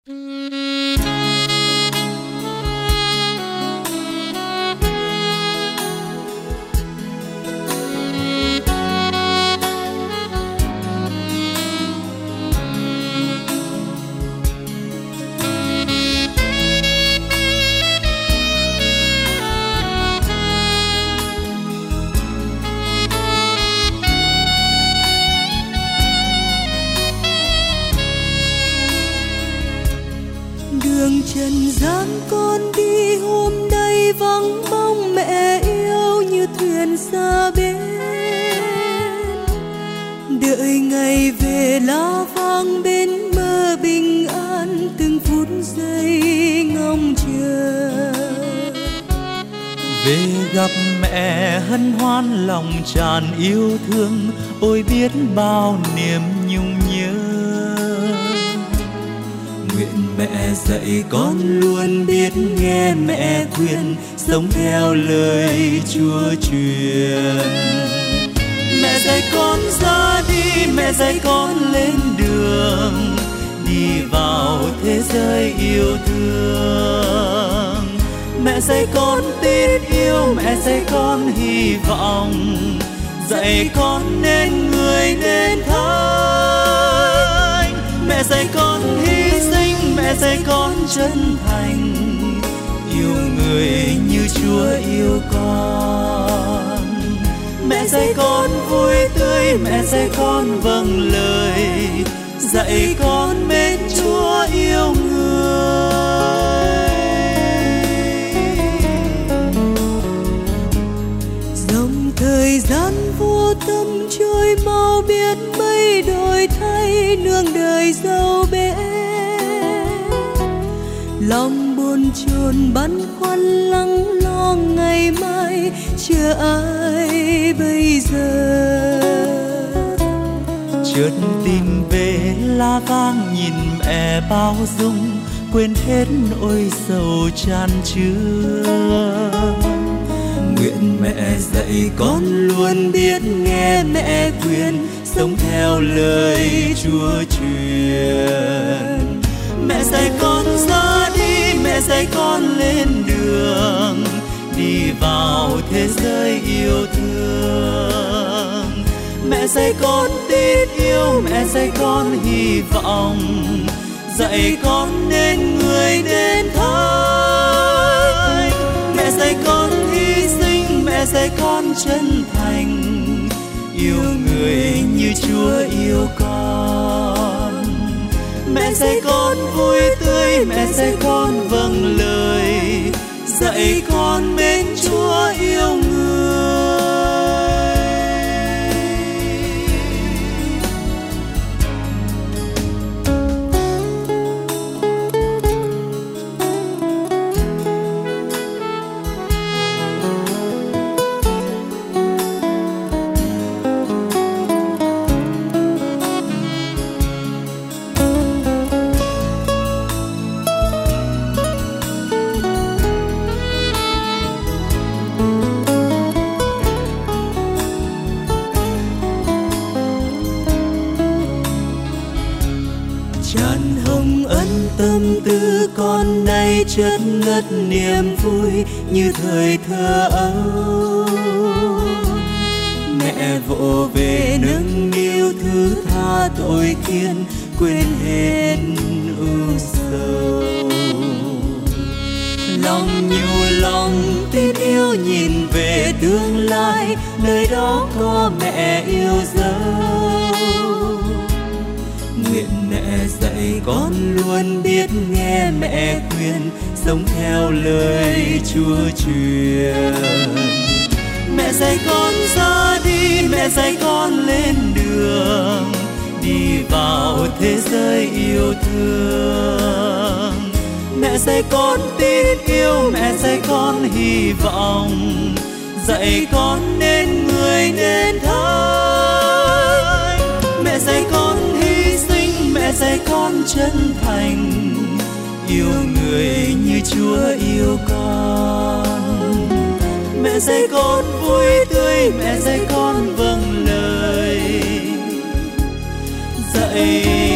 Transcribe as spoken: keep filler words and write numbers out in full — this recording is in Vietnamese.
Đường trần gian con đi hôm nay vắng bóng mẹ yêu như thuyền xa bến, đợi ngày về lá vang bên mơ bình an từng phút giây ngóng chờ. Về gặp mẹ hân hoan lòng tràn yêu thương, ôi biết bao niềm nhung nhớ. Nguyện mẹ dạy con luôn biết nghe mẹ khuyên, sống theo lời Chúa truyền. Mẹ dạy con ra đi, mẹ dạy con lên đường, đi vào thế giới yêu thương. Mẹ dạy con tin yêu, mẹ dạy con hy vọng, dạy con nên người nên thánh. Mẹ dạy con hy sinh, mẹ dạy con chân thành, yêu người như Chúa yêu con. Mẹ dạy con vui tươi, mẹ dạy con vâng lời, dạy con mến Chúa yêu người. Dòng thời gian vô tâm trôi mau biết mây đổi thay nương đời dâu bé. Lòng buồn chồn băn khoăn lắng lo ngày mai chờ ai bây giờ. Chợt tìm về lá vang nhìn mẹ bao dung, quên hết ôi sầu chan chứa. Nguyện mẹ dạy con luôn biết nghe mẹ khuyên, sống theo lời Chúa truyền. Mẹ dạy con ra đi, mẹ dạy con lên đường, đi vào thế giới yêu thương. Mẹ dạy con tin yêu, mẹ dạy con hy vọng, dạy con nên người nên thánh. Mẹ dạy con hy sinh, mẹ dạy con chân thành, yêu người như Chúa yêu con. Mẹ dạy con vui tươi, mẹ dạy con vâng lời, dạy con mến Chúa yêu người. Tràn hồng ân tâm tư con nay chất ngất niềm vui như thời thơ ấu. Mẹ vỗ về nâng niu thứ tha tội khiên, quên hết ưu sầu. Lòng nhiều lòng tin yêu nhìn về tương lai, nơi đó có mẹ yêu dấu. Nguyện mẹ dạy con luôn biết nghe mẹ khuyên, sống theo lời Chúa truyền. Mẹ dạy con ra đi, mẹ dạy con lên đường, đi vào thế giới yêu thương. Mẹ dạy con tin yêu, mẹ dạy con hy vọng, dạy con nên người nên thánh. Mẹ dạy con hy sinh, mẹ dạy con chân thành, yêu người như Chúa yêu con. Mẹ dạy con vui tươi, mẹ dạy con vâng lời, dạy